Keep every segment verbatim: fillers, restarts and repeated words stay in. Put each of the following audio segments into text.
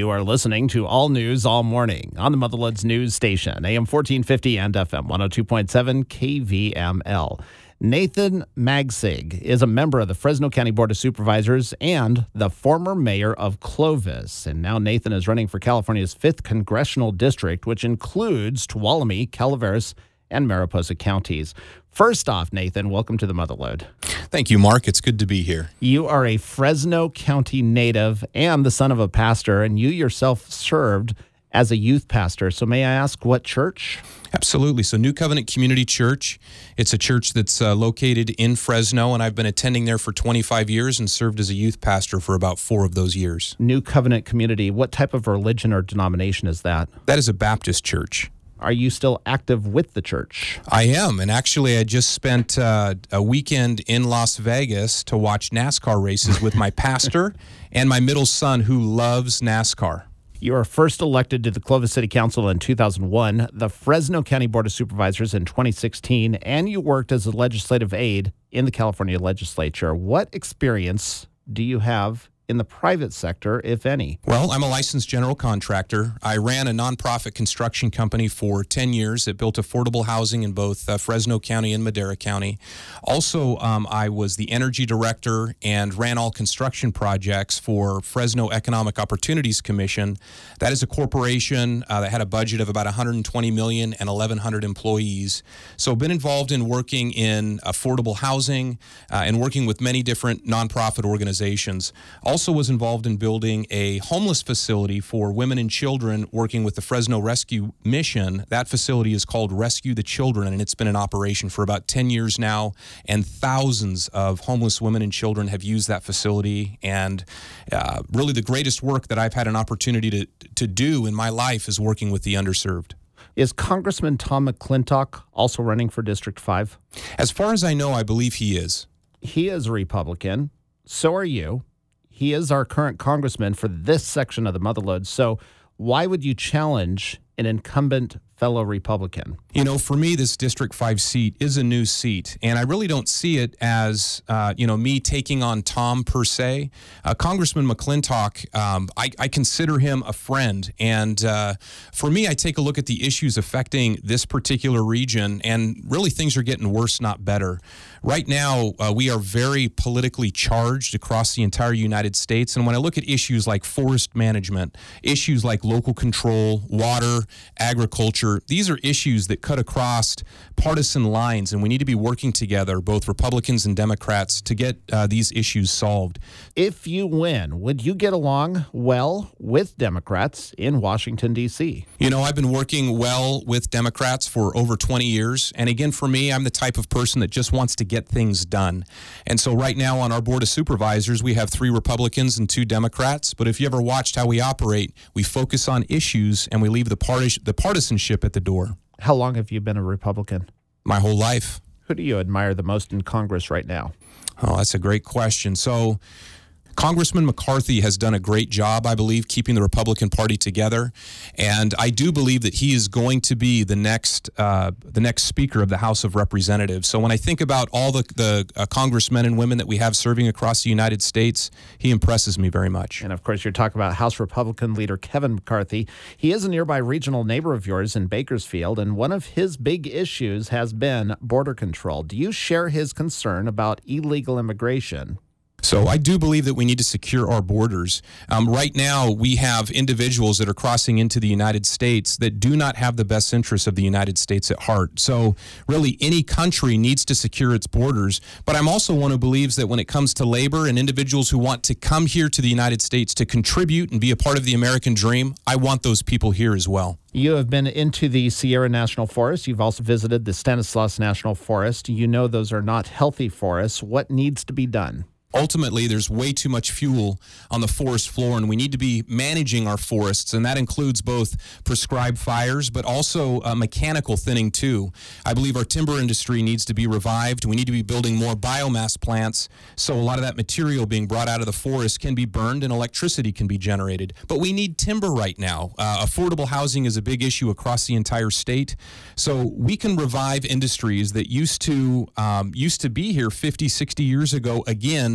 You are listening to All News All Morning on the Motherlode's news station, A M fourteen fifty and F M one oh two point seven K V M L. Nathan Magsig is a member of the Fresno County Board of Supervisors and the former mayor of Clovis. And now Nathan is running for California's fifth congressional district, which includes Tuolumne, Calaveras, and Mariposa counties. First off, Nathan, welcome to the Motherlode. Thank you, Mark. It's good to be here. You are a Fresno County native and the son of a pastor, and you yourself served as a youth pastor. So may I ask what church? Absolutely. So New Covenant Community Church. It's a church that's uh, located in Fresno, and I've been attending there for twenty-five years and served as a youth pastor for about four of those years. New Covenant Community. What type of religion or denomination is that? That is a Baptist church. Are you still active with the church? I am, and actually I just spent uh, a weekend in Las Vegas to watch NASCAR races with my pastor and my middle son who loves NASCAR. You were first elected to the Clovis City Council in two thousand one, the Fresno County Board of Supervisors in twenty sixteen, and you worked as a legislative aide in the California legislature. What experience do you have in the private sector, if any? Well, I'm a licensed general contractor. I ran a nonprofit construction company for ten years that built affordable housing in both uh, Fresno County and Madera County. Also, um, I was the energy director and ran all construction projects for Fresno Economic Opportunities Commission. That is a corporation uh, that had a budget of about one hundred twenty million dollars and eleven hundred employees. So I've been involved in working in affordable housing uh, and working with many different nonprofit organizations. Also Also was involved in building a homeless facility for women and children working with the Fresno Rescue Mission. That facility is called Rescue the Children, and it's been in operation for about ten years now, and thousands of homeless women and children have used that facility. And uh, really the greatest work that I've had an opportunity to, to do in my life is working with the underserved. Is Congressman Tom McClintock also running for District five? As far as I know, I believe he is. He is a Republican. So are you. He is our current congressman for this section of the Motherlode. So why would you challenge an incumbent fellow Republican? You know, for me, this District five seat is a new seat, and I really don't see it as, uh, you know, me taking on Tom per se. Uh, Congressman McClintock, um, I, I consider him a friend, and uh, for me, I take a look at the issues affecting this particular region, and really things are getting worse, not better. Right now, uh, we are very politically charged across the entire United States, and when I look at issues like forest management, issues like local control, water, agriculture, these are issues that cut across partisan lines, and we need to be working together, both Republicans and Democrats, to get uh, these issues solved. If you win, would you get along well with Democrats in Washington, D C? You know, I've been working well with Democrats for over twenty years, and again, for me, I'm the type of person that just wants to get things done. And so right now on our Board of Supervisors, we have three Republicans and two Democrats, but if you ever watched how we operate, we focus on issues and we leave the, parti- the partisanship at the door. How long have you been a Republican? My whole life. Who do you admire the most in Congress right now? Oh, that's a great question. So Congressman McCarthy has done a great job, I believe, keeping the Republican Party together, and I do believe that he is going to be the next uh, the next Speaker of the House of Representatives. So when I think about all the, the uh, congressmen and women that we have serving across the United States, he impresses me very much. And of course, you're talking about House Republican leader Kevin McCarthy. He is a nearby regional neighbor of yours in Bakersfield, and one of his big issues has been border control. Do you share his concern about illegal immigration? So I do believe that we need to secure our borders. Um, right now, we have individuals that are crossing into the United States that do not have the best interests of the United States at heart. So really, any country needs to secure its borders. But I'm also one who believes that when it comes to labor and individuals who want to come here to the United States to contribute and be a part of the American dream, I want those people here as well. You have been into the Sierra National Forest. You've also visited the Stanislaus National Forest. You know those are not healthy forests. What needs to be done? Ultimately, there's way too much fuel on the forest floor, and we need to be managing our forests, and that includes both prescribed fires, but also uh, mechanical thinning, too. I believe our timber industry needs to be revived. We need to be building more biomass plants, so a lot of that material being brought out of the forest can be burned and electricity can be generated. But we need timber right now. Uh, affordable housing is a big issue across the entire state, so we can revive industries that used to, um, used to be here fifty, sixty years ago, again,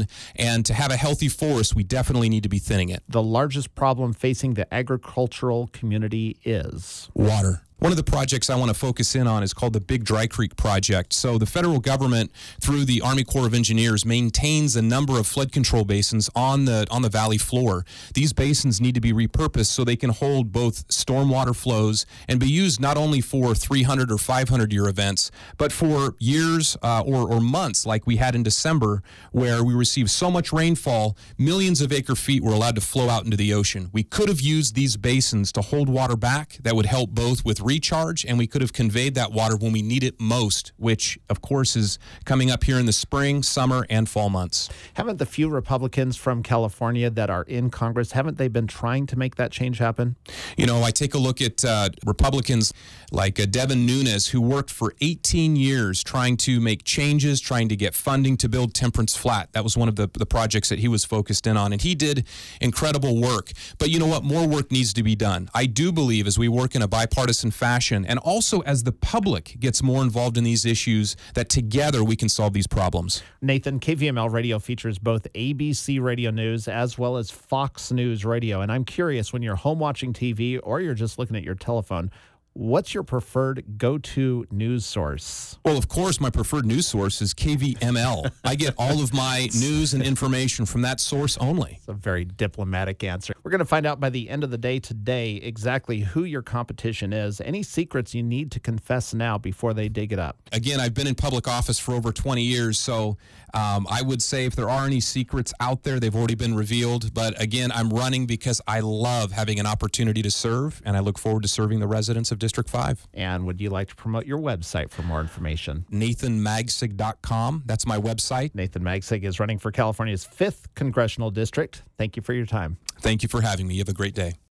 down. And to have a healthy forest, we definitely need to be thinning it. The largest problem facing the agricultural community is water. One of the projects I want to focus in on is called the Big Dry Creek Project. So the federal government, through the Army Corps of Engineers, maintains a number of flood control basins on the on the valley floor. These basins need to be repurposed so they can hold both stormwater flows and be used not only for three hundred or five hundred year events, but for years uh, or, or months like we had in December, where we received so much rainfall, millions of acre feet were allowed to flow out into the ocean. We could have used these basins to hold water back. That would help both with recharge, and we could have conveyed that water when we need it most, which of course is coming up here in the spring, summer, and fall months. Haven't the few Republicans from California that are in Congress, haven't they been trying to make that change happen? You know, I take a look at uh, Republicans like uh, Devin Nunes, who worked for eighteen years trying to make changes, trying to get funding to build Temperance Flat. That was one of the, the projects that he was focused in on, and he did incredible work. But you know what? More work needs to be done. I do believe as we work in a bipartisan fashion, and also as the public gets more involved in these issues, that together we can solve these problems. Nathan, K V M L Radio features both A B C Radio News as well as Fox News Radio. And I'm curious, when you're home watching T V or you're just looking at your telephone, what's your preferred go-to news source? Well, of course, my preferred news source is K V M L. I get all of my news and information from that source only. It's a very diplomatic answer. We're going to find out by the end of the day today exactly who your competition is. Any secrets you need to confess now before they dig it up? Again, I've been in public office for over twenty years, so um, I would say if there are any secrets out there, they've already been revealed. But again, I'm running because I love having an opportunity to serve, and I look forward to serving the residents of District five. And would you like to promote your website for more information? Nathan Magsig dot com. That's my website. Nathan Magsig is running for California's fifth Congressional District. Thank you for your time. Thank you for having me. You have a great day.